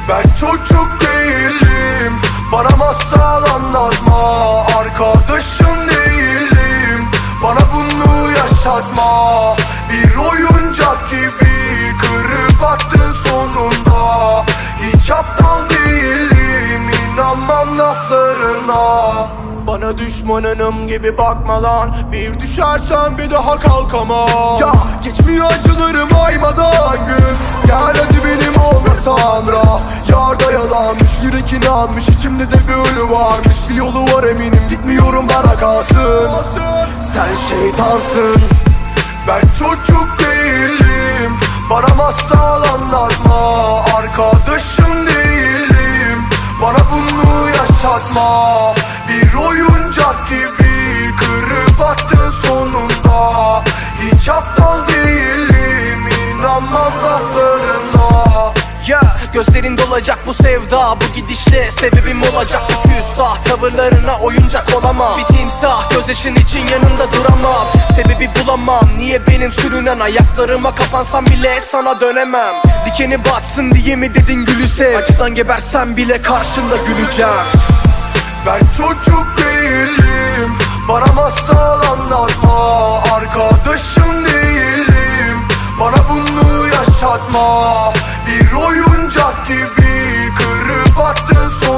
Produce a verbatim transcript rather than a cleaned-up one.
Ben çocuk değilim, bana masal anlatma. Arkadaşın değilim, bana bunu yaşatma. Bir oyuncak gibi kırıp attın sonunda. Hiç aptal değilim, inanmam laflarına. Bana düşmanınım gibi bakma lan, bir düşersen bir daha kalkamam. Ya geçmiyor acılarım aymadan gün. Gel hadi benim olma Tanrı. Yarda yalanmış, yürek inanmış, içimde de bir ölü varmış. Bir yolu var eminim, gitmiyorum bana kalsın. Sen şeytansın. Ben çocuk değilim, bana masal anlatma. Arkadaşım değilim, bana bunu yaşatma. Bir oyuncak gibi kırıp attın sonunda. Hiç aptal değilim, inanmam laflarına. Ya gözlerin dolacak bu sevda, bu gidişle sebebim olacak bu küstah. Tavırlarına oyuncak olamam, bir timsah gözyaşın için yanında duramam. Sebebi bulamam, niye benim sürünen ayaklarıma kapansam bile sana dönemem. Dikeni batsın diye mi dedin gülü sev, acıdan gebersem bile karşında güleceğim. Ben çocuk değilim, bana masal anlatma. Arkadaşım değilim, bana bunu yaşatma. Bir oyuncak gibi kırıp attın